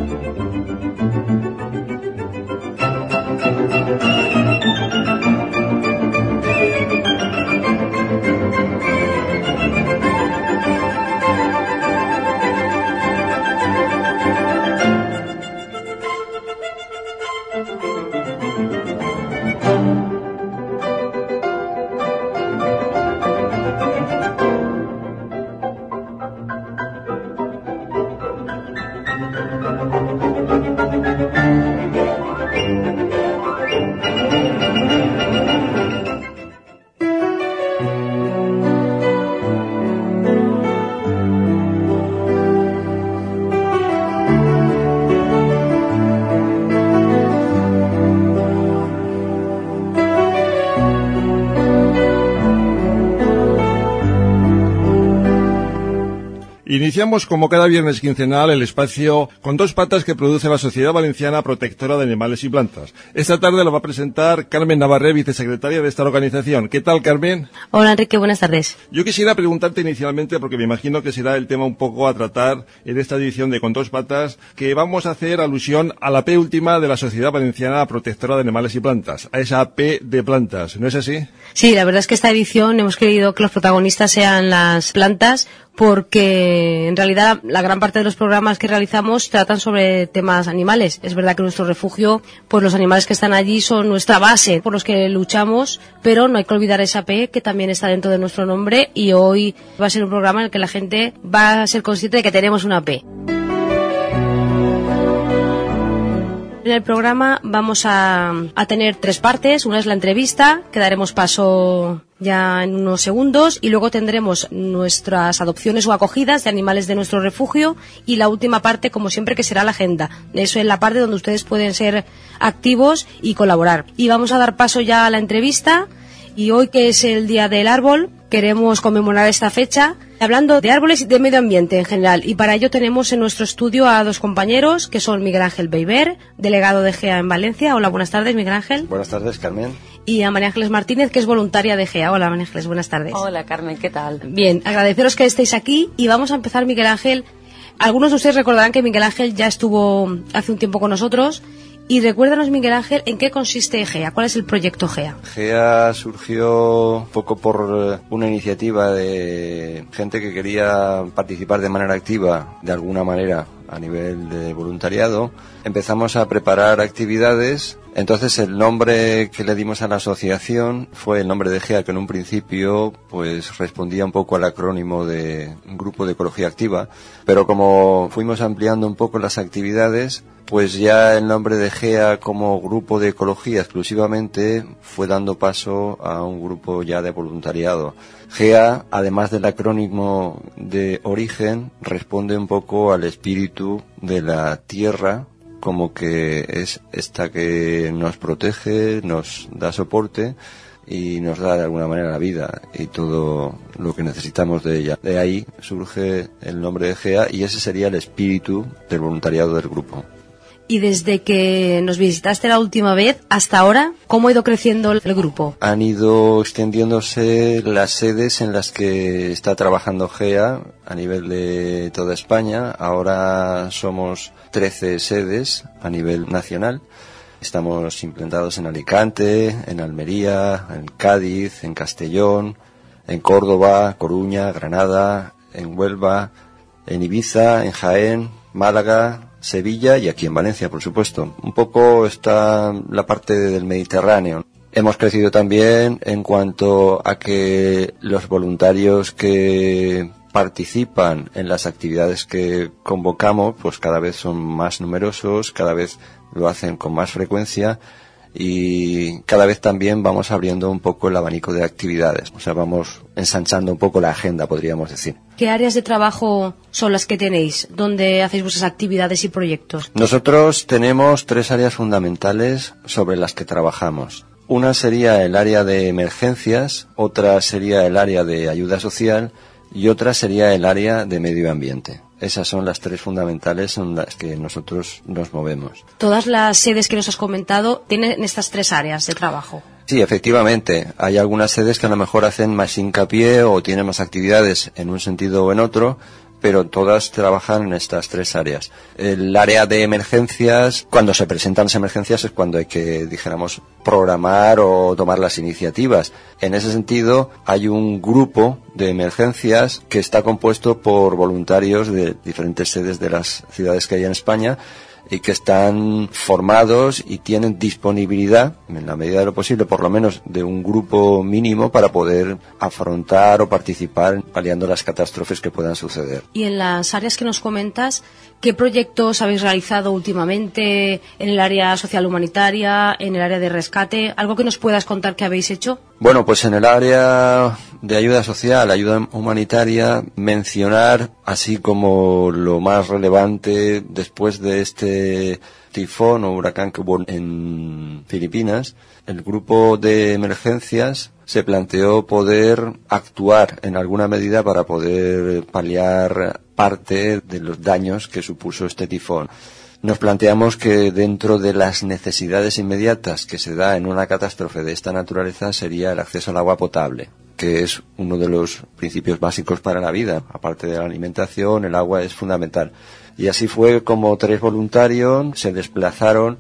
Iniciamos como cada viernes quincenal el espacio Con dos patas que produce la Sociedad Valenciana Protectora de Animales y Plantas. Esta tarde lo va a presentar Carmen Navarré, vicesecretaria de esta organización. ¿Qué tal, Carmen? Hola, Enrique, buenas tardes. Yo quisiera preguntarte inicialmente, porque me imagino que será el tema un poco a tratar en esta edición de Con dos patas, que vamos a hacer alusión a la P última de la Sociedad Valenciana Protectora de Animales y Plantas, a esa P de plantas, ¿no es así? Sí, la verdad es que esta edición hemos querido que los protagonistas sean las plantas, porque en realidad la gran parte de los programas que realizamos tratan sobre temas animales. Es verdad que nuestro refugio, pues los animales que están allí son nuestra base por los que luchamos, pero no hay que olvidar esa P que también está dentro de nuestro nombre, y hoy va a ser un programa en el que la gente va a ser consciente de que tenemos una P. En el programa vamos a tener tres partes. Una es la entrevista, que daremos paso ya en unos segundos, y luego tendremos nuestras adopciones o acogidas de animales de nuestro refugio, y la última parte, como siempre, que será la agenda. Eso es la parte donde ustedes pueden ser activos y colaborar. Y vamos a dar paso ya a la entrevista, y hoy, que es el Día del Árbol, queremos conmemorar esta fecha hablando de árboles y de medio ambiente en general, y para ello tenemos en nuestro estudio a dos compañeros, que son Miguel Ángel Beiber, delegado de GEA en Valencia. Hola, buenas tardes, Miguel Ángel. Buenas tardes, Carmen. Y a María Ángeles Martínez, que es voluntaria de GEA. Hola, María Ángeles, buenas tardes. Hola, Carmen, ¿qué tal? Bien, agradeceros que estéis aquí, y vamos a empezar, Miguel Ángel. Algunos de ustedes recordarán que Miguel Ángel ya estuvo hace un tiempo con nosotros. Y recuérdanos, Miguel Ángel, ¿en qué consiste GEA? ¿Cuál es el proyecto GEA? GEA surgió un poco por una iniciativa de gente que quería participar de manera activa, de alguna manera, a nivel de voluntariado. Empezamos a preparar actividades. Entonces el nombre que le dimos a la asociación fue el nombre de GEA, que en un principio pues respondía un poco al acrónimo de Grupo de Ecología Activa, pero como fuimos ampliando un poco las actividades, pues ya el nombre de GEA como Grupo de Ecología exclusivamente fue dando paso a un grupo ya de voluntariado. GEA, además del acrónimo de origen, responde un poco al espíritu de la tierra, como que es esta que nos protege, nos da soporte y nos da de alguna manera la vida y todo lo que necesitamos de ella. De ahí surge el nombre de GEA, y ese sería el espíritu del voluntariado del grupo. Y desde que nos visitaste la última vez hasta ahora, ¿cómo ha ido creciendo el grupo? Han ido extendiéndose las sedes en las que está trabajando GEA a nivel de toda España. Ahora somos 13 sedes a nivel nacional. Estamos implantados en Alicante, en Almería, en Cádiz, en Castellón, en Córdoba, Coruña, Granada, en Huelva, en Ibiza, en Jaén, Málaga, Sevilla y aquí en Valencia, por supuesto. Un poco está la parte del Mediterráneo. Hemos crecido también en cuanto a que los voluntarios que participan en las actividades que convocamos, pues cada vez son más numerosos, cada vez lo hacen con más frecuencia, y cada vez también vamos abriendo un poco el abanico de actividades. O sea, vamos ensanchando un poco la agenda, podríamos decir. ¿Qué áreas de trabajo son las que tenéis? ¿Dónde hacéis vuestras actividades y proyectos? Nosotros tenemos 3 áreas fundamentales sobre las que trabajamos. Una sería el área de emergencias, otra sería el área de ayuda social y otra sería el área de medio ambiente. Esas son las 3 fundamentales en las que nosotros nos movemos. Todas las sedes que nos has comentado tienen estas 3 áreas de trabajo. Sí, efectivamente. Hay algunas sedes que a lo mejor hacen más hincapié o tienen más actividades en un sentido o en otro, pero todas trabajan en estas tres áreas. El área de emergencias, cuando se presentan las emergencias es cuando hay que, dijéramos, programar o tomar las iniciativas. En ese sentido, hay un grupo de emergencias que está compuesto por voluntarios de diferentes sedes de las ciudades que hay en España y que están formados y tienen disponibilidad, en la medida de lo posible, por lo menos de un grupo mínimo para poder afrontar o participar paliando las catástrofes que puedan suceder. Y en las áreas que nos comentas, ¿qué proyectos habéis realizado últimamente en el área social humanitaria, en el área de rescate? ¿Algo que nos puedas contar que habéis hecho? Bueno, pues en el área de ayuda social, ayuda humanitaria, mencionar así como lo más relevante después de este tifón o huracán que hubo en Filipinas, el grupo de emergencias se planteó poder actuar en alguna medida para poder paliar parte de los daños que supuso este tifón. Nos planteamos que dentro de las necesidades inmediatas que se da en una catástrofe de esta naturaleza sería el acceso al agua potable, que es uno de los principios básicos para la vida. Aparte de la alimentación, el agua es fundamental. Y así fue como 3 voluntarios se desplazaron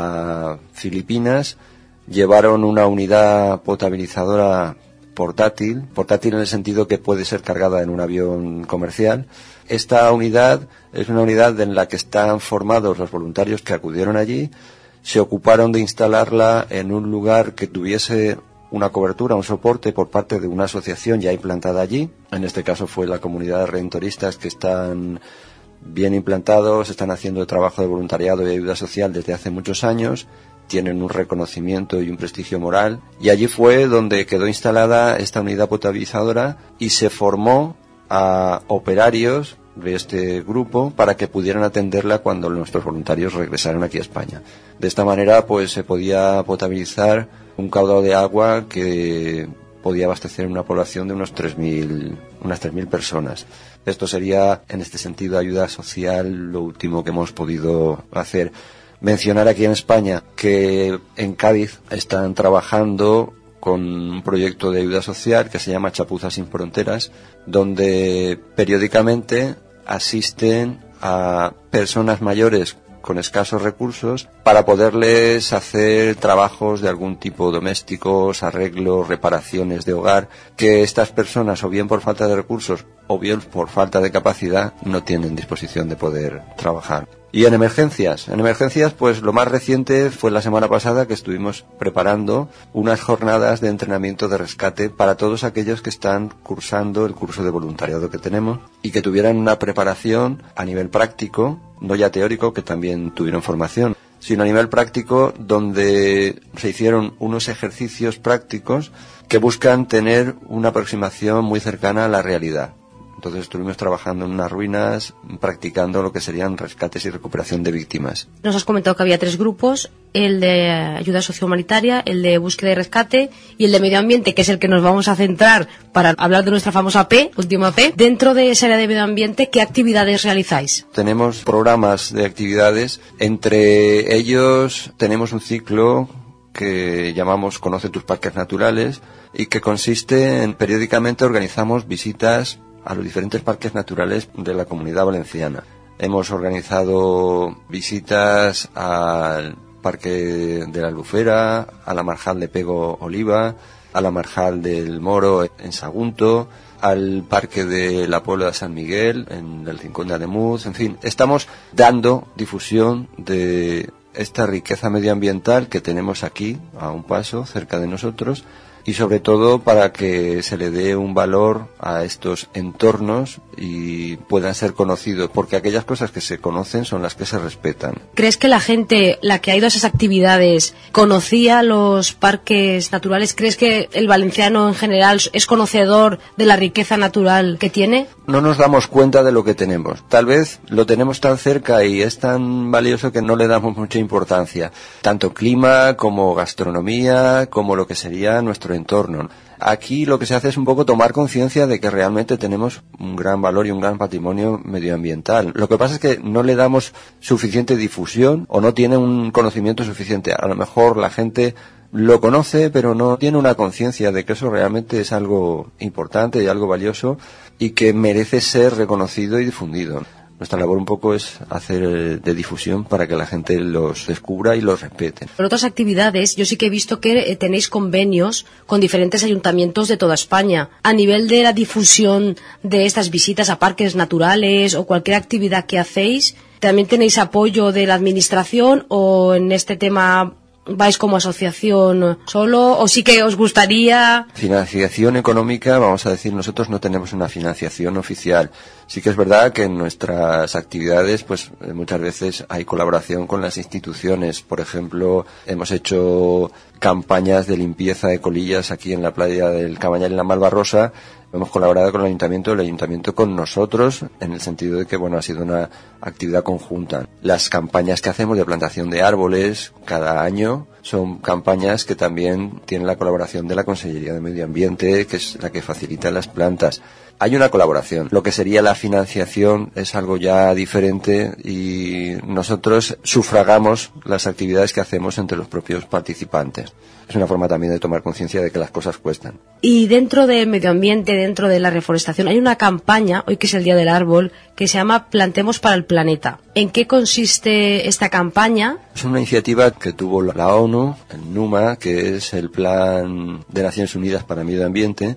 a Filipinas, llevaron una unidad potabilizadora portátil en el sentido que puede ser cargada en un avión comercial. Esta unidad es una unidad en la que están formados los voluntarios que acudieron allí, se ocuparon de instalarla en un lugar que tuviese una cobertura, un soporte por parte de una asociación ya implantada allí. En este caso fue la comunidad de redentoristas, que están bien implantados, están haciendo trabajo de voluntariado y ayuda social desde hace muchos años, tienen un reconocimiento y un prestigio moral, y allí fue donde quedó instalada esta unidad potabilizadora y se formó a operarios de este grupo para que pudieran atenderla cuando nuestros voluntarios regresaron aquí a España. De esta manera pues se podía potabilizar un caudal de agua que podía abastecer una población de unas 3.000 personas. Esto sería, en este sentido, ayuda social, lo último que hemos podido hacer. Mencionar aquí en España que en Cádiz están trabajando con un proyecto de ayuda social que se llama Chapuzas sin Fronteras, donde periódicamente asisten a personas mayores con escasos recursos para poderles hacer trabajos de algún tipo, domésticos, arreglos, reparaciones de hogar, que estas personas, o bien por falta de recursos o bien por falta de capacidad, no tienen disposición de poder trabajar. Y en emergencias pues lo más reciente fue la semana pasada, que estuvimos preparando unas jornadas de entrenamiento de rescate para todos aquellos que están cursando el curso de voluntariado que tenemos y que tuvieran una preparación a nivel práctico, no ya teórico, que también tuvieron formación, sino a nivel práctico, donde se hicieron unos ejercicios prácticos que buscan tener una aproximación muy cercana a la realidad. Entonces estuvimos trabajando en unas ruinas, practicando lo que serían rescates y recuperación de víctimas. Nos has comentado que había 3 grupos, el de ayuda sociohumanitaria, el de búsqueda y rescate y el de medio ambiente, que es el que nos vamos a centrar para hablar de nuestra famosa P, última P. Dentro de esa área de medio ambiente, ¿qué actividades realizáis? Tenemos programas de actividades, entre ellos tenemos un ciclo que llamamos Conoce tus parques naturales y que consiste en periódicamente organizamos visitas a los diferentes parques naturales de la Comunidad Valenciana. Hemos organizado visitas al Parque de la Albufera, a la Marjal de Pego Oliva, a la Marjal del Moro en Sagunto, al Parque de la Puebla de San Miguel, en el Rincón de Ademuz, en fin, estamos dando difusión de esta riqueza medioambiental que tenemos aquí, a un paso, cerca de nosotros, y sobre todo para que se le dé un valor a estos entornos y puedan ser conocidos, porque aquellas cosas que se conocen son las que se respetan. ¿Crees que la gente, la que ha ido a esas actividades, conocía los parques naturales? ¿Crees que el valenciano en general es conocedor de la riqueza natural que tiene? No nos damos cuenta de lo que tenemos. Tal vez lo tenemos tan cerca y es tan valioso que no le damos mucha importancia. Tanto clima como gastronomía, como lo que sería nuestro entorno. Aquí lo que se hace es un poco tomar conciencia de que realmente tenemos un gran valor y un gran patrimonio medioambiental. Lo que pasa es que no le damos suficiente difusión o no tiene un conocimiento suficiente. A lo mejor la gente lo conoce, pero no tiene una conciencia de que eso realmente es algo importante y algo valioso y que merece ser reconocido y difundido. Nuestra labor un poco es hacer de difusión para que la gente los descubra y los respete. En otras actividades, yo sí que he visto que tenéis convenios con diferentes ayuntamientos de toda España. A nivel de la difusión de estas visitas a parques naturales o cualquier actividad que hacéis, ¿también tenéis apoyo de la administración o en este tema vais como asociación solo o sí que os gustaría? Financiación económica, vamos a decir, nosotros no tenemos una financiación oficial. Sí que es verdad que en nuestras actividades pues muchas veces hay colaboración con las instituciones. Por ejemplo, hemos hecho campañas de limpieza de colillas aquí en la playa del Cabañal en la Malvarrosa. Hemos colaborado con el ayuntamiento con nosotros, en el sentido de que, bueno, ha sido una actividad conjunta. Las campañas que hacemos de plantación de árboles cada año son campañas que también tienen la colaboración de la Consellería de Medio Ambiente, que es la que facilita las plantas. Hay una colaboración. Lo que sería la financiación es algo ya diferente y nosotros sufragamos las actividades que hacemos entre los propios participantes. Es una forma también de tomar conciencia de que las cosas cuestan. Y dentro del medio ambiente, dentro de la reforestación, hay una campaña, hoy que es el Día del Árbol, que se llama Plantemos para el Planeta. ¿En qué consiste esta campaña? Es una iniciativa que tuvo la ONU, el NUMA, que es el Plan de Naciones Unidas para el Medio Ambiente,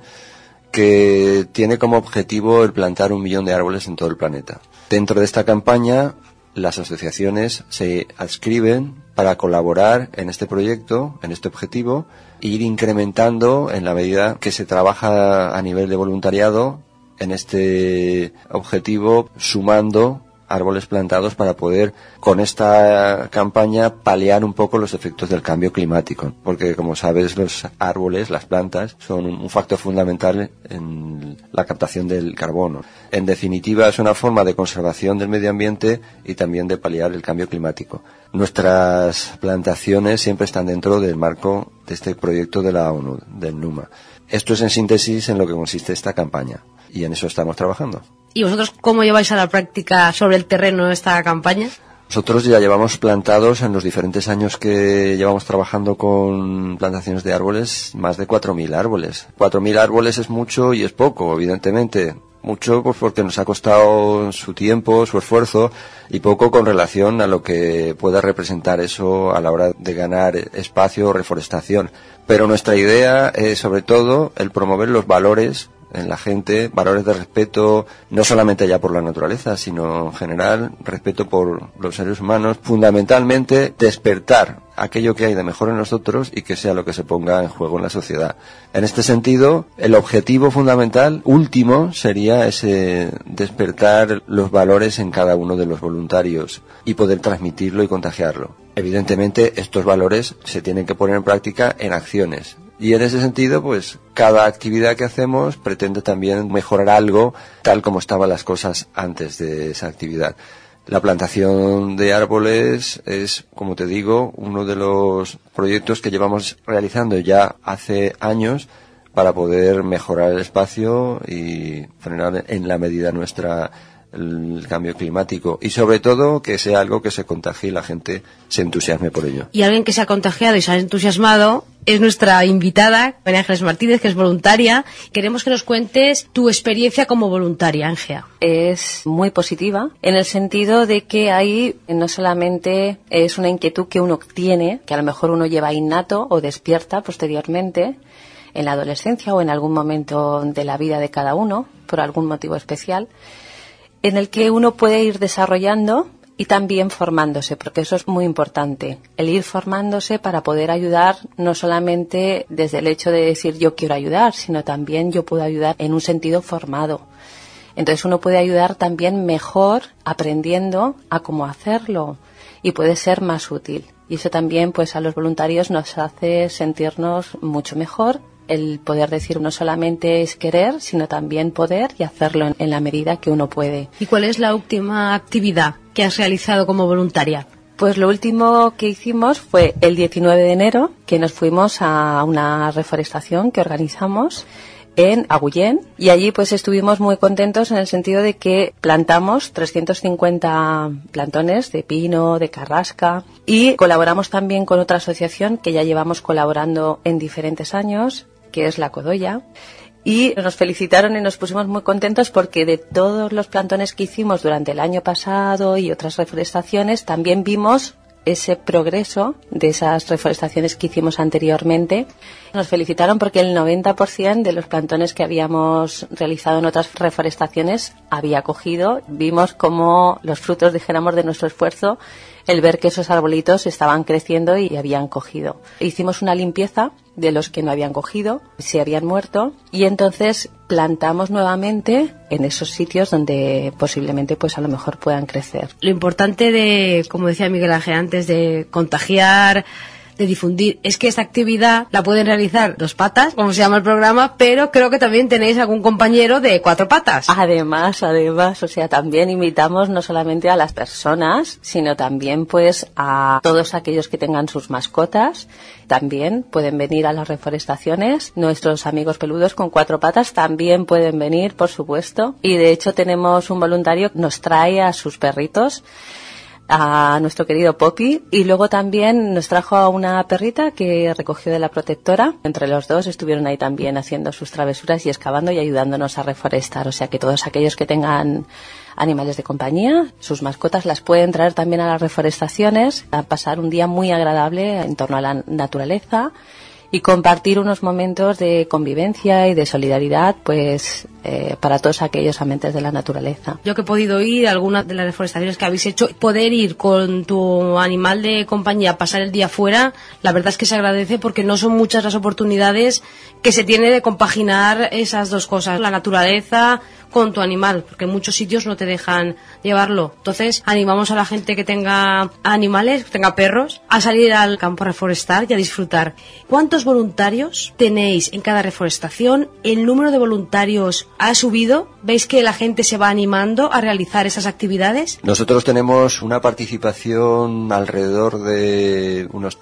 que tiene como objetivo el plantar 1 millón de árboles en todo el planeta. Dentro de esta campaña, las asociaciones se adscriben para colaborar en este proyecto, en este objetivo, e ir incrementando en la medida que se trabaja a nivel de voluntariado en este objetivo, sumando árboles plantados para poder, con esta campaña, paliar un poco los efectos del cambio climático. Porque, como sabes, los árboles, las plantas, son un factor fundamental en la captación del carbono. En definitiva, es una forma de conservación del medio ambiente y también de paliar el cambio climático. Nuestras plantaciones siempre están dentro del marco de este proyecto de la ONU, del NUMA. Esto es en síntesis en lo que consiste esta campaña y en eso estamos trabajando. ¿Y vosotros cómo lleváis a la práctica sobre el terreno esta campaña? Nosotros ya llevamos plantados en los diferentes años que llevamos trabajando con plantaciones de árboles más de 4.000 árboles. 4.000 árboles es mucho y es poco, evidentemente. Mucho pues porque nos ha costado su tiempo, su esfuerzo y poco con relación a lo que pueda representar eso a la hora de ganar espacio o reforestación. Pero nuestra idea es sobre todo el promover los valores en la gente, valores de respeto, no solamente ya por la naturaleza, sino en general, respeto por los seres humanos, fundamentalmente despertar aquello que hay de mejor en nosotros y que sea lo que se ponga en juego en la sociedad. En este sentido, el objetivo fundamental, último, sería ese despertar los valores en cada uno de los voluntarios y poder transmitirlo y contagiarlo. Evidentemente, estos valores se tienen que poner en práctica en acciones. Y en ese sentido, pues, cada actividad que hacemos pretende también mejorar algo tal como estaban las cosas antes de esa actividad. La plantación de árboles es, como te digo, uno de los proyectos que llevamos realizando ya hace años para poder mejorar el espacio y frenar en la medida nuestra el cambio climático y sobre todo que sea algo que se contagie y la gente se entusiasme por ello. Y alguien que se ha contagiado y se ha entusiasmado es nuestra invitada, María Ángeles Martínez, que es voluntaria. Queremos que nos cuentes tu experiencia como voluntaria, Ángela. Es muy positiva en el sentido de que ahí no solamente es una inquietud que uno tiene, que a lo mejor uno lleva innato o despierta posteriormente en la adolescencia o en algún momento de la vida de cada uno, por algún motivo especial, en el que uno puede ir desarrollando y también formándose, porque eso es muy importante, el ir formándose para poder ayudar no solamente desde el hecho de decir yo quiero ayudar, sino también yo puedo ayudar en un sentido formado. Entonces uno puede ayudar también mejor aprendiendo a cómo hacerlo y puede ser más útil. Y eso también pues a los voluntarios nos hace sentirnos mucho mejor. El poder decir no solamente es querer, sino también poder y hacerlo en la medida que uno puede. ¿Y cuál es la última actividad que has realizado como voluntaria? Pues lo último que hicimos fue el 19 de enero, que nos fuimos a una reforestación que organizamos en Agullén, y allí pues estuvimos muy contentos en el sentido de que plantamos 350 plantones de pino, de carrasca, y colaboramos también con otra asociación que ya llevamos colaborando en diferentes años, que es la Codoya. Y nos felicitaron y nos pusimos muy contentos porque de todos los plantones que hicimos durante el año pasado y otras reforestaciones, también vimos ese progreso de esas reforestaciones que hicimos anteriormente. Nos felicitaron porque el 90% de los plantones que habíamos realizado en otras reforestaciones había cogido. Vimos como los frutos, dijéramos, de nuestro esfuerzo, el ver que esos arbolitos estaban creciendo y habían cogido. Hicimos una limpieza de los que no habían cogido, se habían muerto, y entonces plantamos nuevamente en esos sitios donde posiblemente pues a lo mejor puedan crecer. Lo importante de, como decía Miguel Ángel antes, de contagiar, de difundir, es que esta actividad la pueden realizar 2 patas, como se llama el programa, pero creo que también tenéis algún compañero de 4 patas. Además, o sea, también invitamos no solamente a las personas, sino también pues a todos aquellos que tengan sus mascotas. También pueden venir a las reforestaciones. Nuestros amigos peludos con 4 patas también pueden venir, por supuesto. Y de hecho tenemos un voluntario que nos trae a sus perritos, a nuestro querido Poppy, y luego también nos trajo a una perrita que recogió de la protectora. Entre los dos estuvieron ahí también haciendo sus travesuras y excavando y ayudándonos a reforestar. O sea que todos aquellos que tengan animales de compañía, sus mascotas, las pueden traer también a las reforestaciones, a pasar un día muy agradable en torno a la naturaleza y compartir unos momentos de convivencia y de solidaridad, pues para todos aquellos amantes de la naturaleza. Yo que he podido ir a algunas de las reforestaciones que habéis hecho, poder ir con tu animal de compañía a pasar el día fuera, la verdad es que se agradece porque no son muchas las oportunidades que se tiene de compaginar esas dos cosas, la naturaleza con tu animal, porque en muchos sitios no te dejan llevarlo. Entonces, animamos a la gente que tenga animales, que tenga perros, a salir al campo a reforestar y a disfrutar. ¿Cuántos voluntarios tenéis en cada reforestación? ¿El número de voluntarios ha subido? ¿Veis que la gente se va animando a realizar esas actividades? Nosotros tenemos una participación alrededor de unos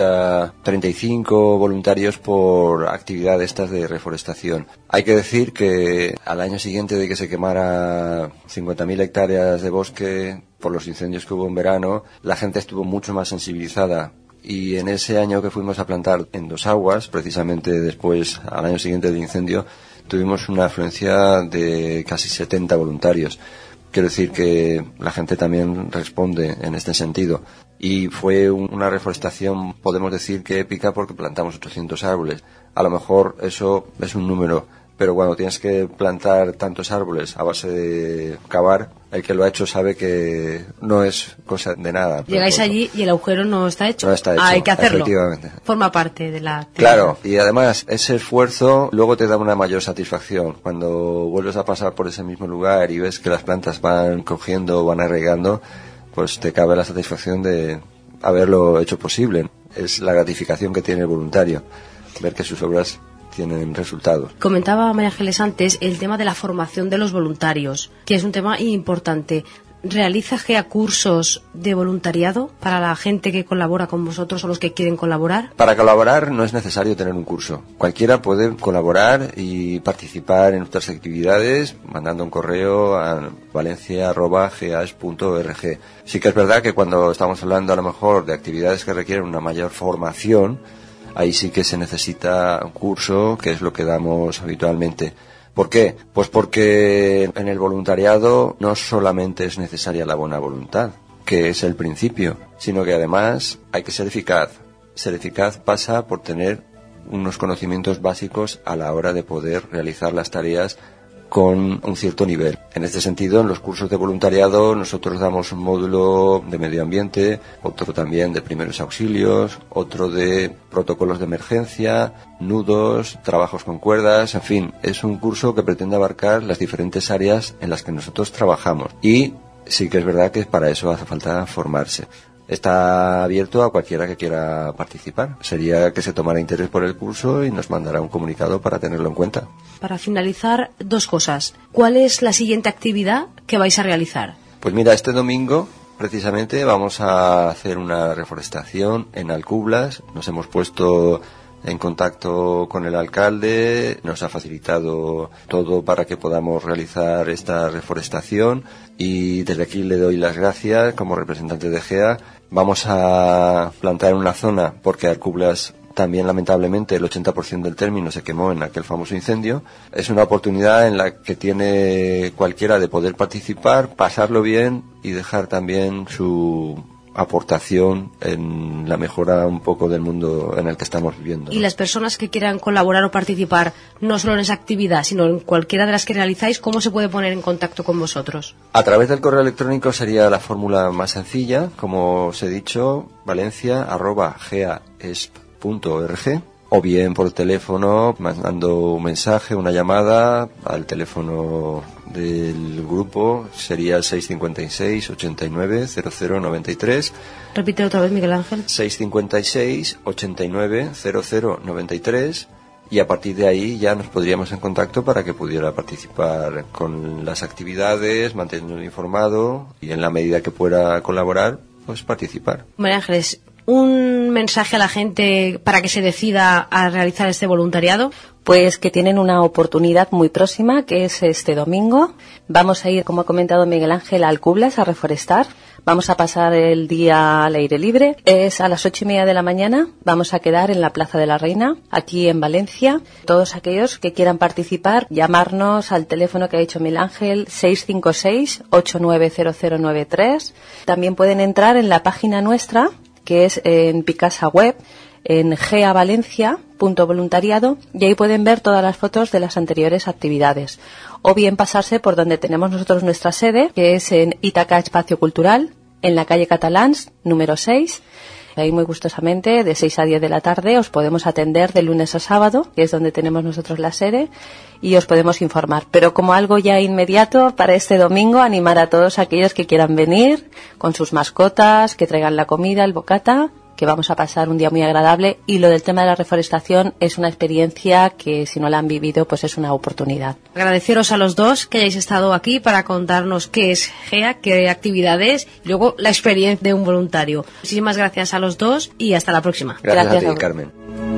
35 voluntarios por actividad estas de reforestación. Hay que decir que al año siguiente de que se quemara 50.000 hectáreas de bosque por los incendios que hubo en verano, la gente estuvo mucho más sensibilizada. Y en ese año que fuimos a plantar en Dos Aguas, precisamente después, al año siguiente del incendio, tuvimos una afluencia de casi 70 voluntarios. Quiero decir que la gente también responde en este sentido. Y fue una reforestación, podemos decir que épica, porque plantamos 800 árboles. A lo mejor eso es un número, pero cuando tienes que plantar tantos árboles a base de cavar, el que lo ha hecho sabe que no es cosa de nada. Llegáis allí y el agujero no está hecho. No está hecho, hay que hacerlo. Efectivamente. Forma parte de la actividad. Claro, y además ese esfuerzo luego te da una mayor satisfacción. Cuando vuelves a pasar por ese mismo lugar y ves que las plantas van cogiendo, van arraigando, pues te cabe la satisfacción de haberlo hecho posible. Es la gratificación que tiene el voluntario, ver que sus obras tienen resultados. Comentaba María Ángeles antes el tema de la formación de los voluntarios, que es un tema importante. ¿Realiza GEA cursos de voluntariado para la gente que colabora con vosotros o los que quieren colaborar? Para colaborar no es necesario tener un curso. Cualquiera puede colaborar y participar en nuestras actividades mandando un correo a valencia@geas.org. Sí que es verdad que cuando estamos hablando a lo mejor de actividades que requieren una mayor formación, ahí sí que se necesita un curso, que es lo que damos habitualmente. ¿Por qué? Pues porque en el voluntariado no solamente es necesaria la buena voluntad, que es el principio, sino que además hay que ser eficaz. Ser eficaz pasa por tener unos conocimientos básicos a la hora de poder realizar las tareas con un cierto nivel. En este sentido, en los cursos de voluntariado nosotros damos un módulo de medio ambiente, otro también de primeros auxilios, otro de protocolos de emergencia, nudos, trabajos con cuerdas, en fin, es un curso que pretende abarcar las diferentes áreas en las que nosotros trabajamos. Y sí que es verdad que para eso hace falta formarse. Está abierto a cualquiera que quiera participar. Sería que se tomara interés por el curso y nos mandará un comunicado para tenerlo en cuenta. Para finalizar, 2 cosas. ¿Cuál es la siguiente actividad que vais a realizar? Pues mira, este domingo precisamente vamos a hacer una reforestación en Alcublas. Nos hemos puesto en contacto con el alcalde, nos ha facilitado todo para que podamos realizar esta reforestación y desde aquí le doy las gracias como representante de GEA. Vamos a plantar en una zona porque Alcublas también lamentablemente el 80% del término se quemó en aquel famoso incendio. Es una oportunidad en la que tiene cualquiera de poder participar, pasarlo bien y dejar también su aportación en la mejora un poco del mundo en el que estamos viviendo, ¿no? Y las personas que quieran colaborar o participar, no solo en esa actividad, sino en cualquiera de las que realizáis, ¿cómo se puede poner en contacto con vosotros? A través del correo electrónico sería la fórmula más sencilla, como os he dicho, valencia@geaesp.org, o bien por teléfono, mandando un mensaje, una llamada al teléfono del grupo, sería el 656 89 00 93. Repite otra vez, Miguel Ángel. 656 89 00 93, y a partir de ahí ya nos podríamos en contacto para que pudiera participar con las actividades, mantenernos informado y en la medida que pueda colaborar, pues participar. María Ángeles, ¿un mensaje a la gente para que se decida a realizar este voluntariado? Pues que tienen una oportunidad muy próxima, que es este domingo. Vamos a ir, como ha comentado Miguel Ángel, a Alcublas a reforestar. Vamos a pasar el día al aire libre. Es a las 8:30 de la mañana. Vamos a quedar en la Plaza de la Reina, aquí en Valencia. Todos aquellos que quieran participar, llamarnos al teléfono que ha dicho Miguel Ángel, 656 89 00 93. También pueden entrar en la página nuestra, que es en Picasa Web, en geavalencia.voluntariado, y ahí pueden ver todas las fotos de las anteriores actividades. O bien pasarse por donde tenemos nosotros nuestra sede, que es en Ítaca Espacio Cultural, en la calle Catalans, número 6. Ahí muy gustosamente, de 6 a 10 de la tarde, os podemos atender de lunes a sábado, que es donde tenemos nosotros la sede, y os podemos informar. Pero como algo ya inmediato, para este domingo, animar a todos aquellos que quieran venir con sus mascotas, que traigan la comida, el bocata, que vamos a pasar un día muy agradable. Y lo del tema de la reforestación es una experiencia que, si no la han vivido, pues es una oportunidad. Agradeceros a los dos que hayáis estado aquí para contarnos qué es GEA, qué actividades, y luego la experiencia de un voluntario. Muchísimas gracias a los dos y hasta la próxima. Gracias a ti, Carmen.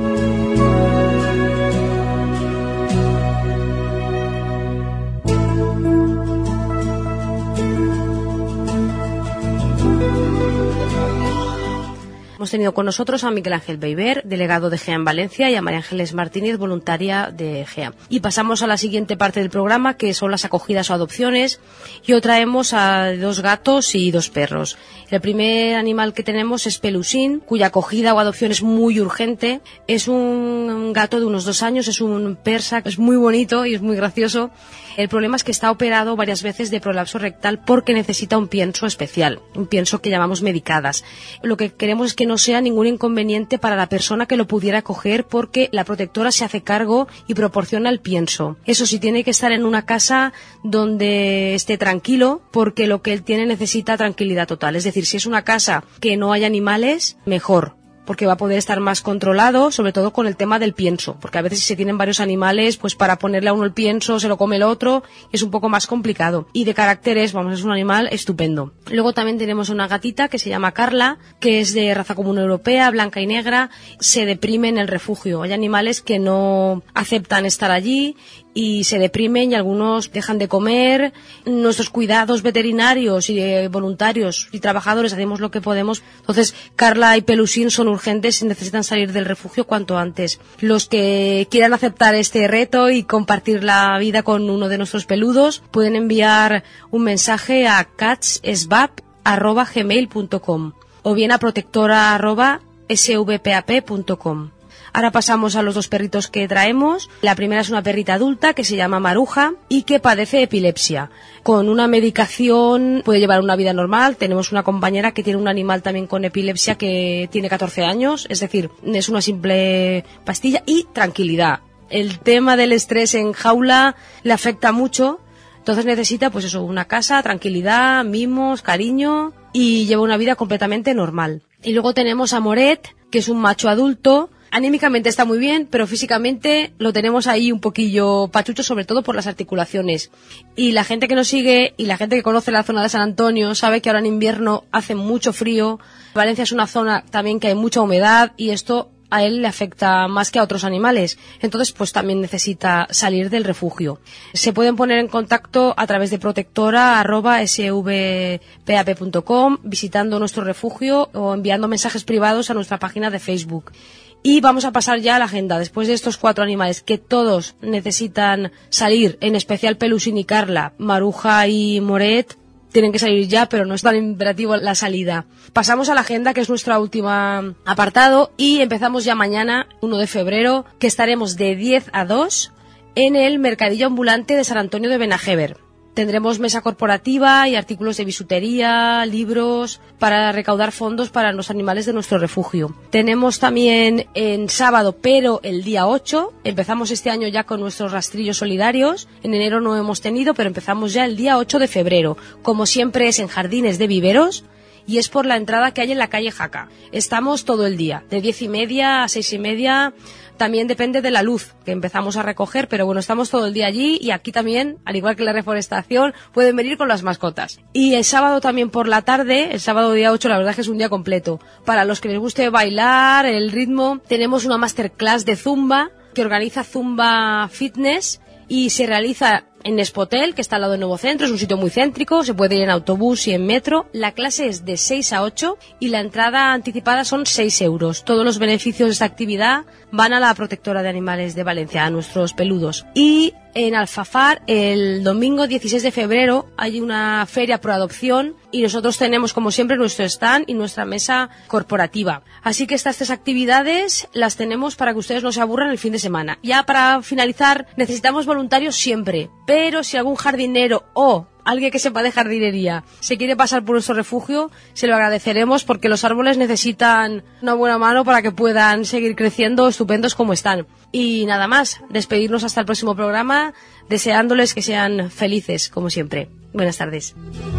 Hemos tenido con nosotros a Miguel Ángel Beiber, delegado de GEA en Valencia, y a María Ángeles Martínez, voluntaria de GEA. Y pasamos a la siguiente parte del programa, que son las acogidas o adopciones. Y hoy traemos a 2 gatos y 2 perros. El primer animal que tenemos es Pelusín, cuya acogida o adopción es muy urgente. Es un gato de unos 2 años, es un persa, es muy bonito y es muy gracioso. El problema es que está operado varias veces de prolapso rectal porque necesita un pienso especial, un pienso que llamamos medicadas. Lo que queremos es que no sea ningún inconveniente para la persona que lo pudiera coger, porque la protectora se hace cargo y proporciona el pienso. Eso sí, tiene que estar en una casa donde esté tranquilo, porque lo que él tiene necesita tranquilidad total. Es decir, si es una casa que no haya animales, mejor, porque va a poder estar más controlado, sobre todo con el tema del pienso, porque a veces si se tienen varios animales, pues para ponerle a uno el pienso se lo come el otro, es un poco más complicado. Y de caracteres, es un animal estupendo. Luego también tenemos una gatita que se llama Carla, que es de raza común europea, blanca y negra, se deprime en el refugio. Hay animales que no aceptan estar allí y se deprimen, y algunos dejan de comer. Nuestros cuidados veterinarios y voluntarios y trabajadores hacemos lo que podemos. Entonces, Carla y Pelusín son urgentes y necesitan salir del refugio cuanto antes. Los que quieran aceptar este reto y compartir la vida con uno de nuestros peludos pueden enviar un mensaje a catsesvap@gmail.com o bien a protectora@svpap.com. Ahora pasamos a los 2 perritos que traemos. La primera es una perrita adulta que se llama Maruja y que padece epilepsia. Con una medicación puede llevar una vida normal. Tenemos una compañera que tiene un animal también con epilepsia que tiene 14 años. Es decir, es una simple pastilla y tranquilidad. El tema del estrés en jaula le afecta mucho. Entonces necesita, pues eso, una casa, tranquilidad, mimos, cariño, y lleva una vida completamente normal. Y luego tenemos a Moret, que es un macho adulto. Anímicamente está muy bien, pero físicamente lo tenemos ahí un poquillo pachucho, sobre todo por las articulaciones. Y la gente que nos sigue y la gente que conoce la zona de San Antonio sabe que ahora en invierno hace mucho frío. Valencia es una zona también que hay mucha humedad y esto a él le afecta más que a otros animales. Entonces, pues también necesita salir del refugio. Se pueden poner en contacto a través de protectora@svpap.com, visitando nuestro refugio o enviando mensajes privados a nuestra página de Facebook. Y vamos a pasar ya a la agenda. Después de estos 4 animales que todos necesitan salir, en especial Pelusín y Carla, Maruja y Moret, tienen que salir ya, pero no es tan imperativo la salida. Pasamos a la agenda, que es nuestro último apartado, y empezamos ya mañana, 1 de febrero, que estaremos de 10 a 2 en el Mercadillo Ambulante de San Antonio de Benajever. Tendremos mesa corporativa y artículos de bisutería, libros, para recaudar fondos para los animales de nuestro refugio. Tenemos también en sábado, pero el día 8, empezamos este año ya con nuestros rastrillos solidarios. En enero no hemos tenido, pero empezamos ya el día 8 de febrero. Como siempre es en Jardines de Viveros, y es por la entrada que hay en la calle Jaca. Estamos todo el día, de 10:30 a 6:30, también depende de la luz que empezamos a recoger, pero bueno, estamos todo el día allí, y aquí también, al igual que la reforestación, pueden venir con las mascotas. Y el sábado también por la tarde, el sábado día 8, la verdad es que es un día completo. Para los que les guste bailar, el ritmo, tenemos una masterclass de Zumba, que organiza Zumba Fitness, y se realiza en Espotel, que está al lado del nuevo centro. Es un sitio muy céntrico, se puede ir en autobús y en metro. La clase es de 6 a 8 y la entrada anticipada son 6 euros. Todos los beneficios de esta actividad van a la Protectora de Animales de Valencia, a nuestros peludos. Y en Alfafar, el domingo 16 de febrero, hay una feria pro adopción, y nosotros tenemos, como siempre, nuestro stand y nuestra mesa corporativa. Así que estas 3 actividades las tenemos para que ustedes no se aburran el fin de semana. Ya para finalizar, necesitamos voluntarios siempre, pero si algún jardinero o alguien que sepa de jardinería se quiere pasar por nuestro refugio, se lo agradeceremos, porque los árboles necesitan una buena mano para que puedan seguir creciendo estupendos como están. Y nada más, despedirnos hasta el próximo programa, deseándoles que sean felices, como siempre. Buenas tardes.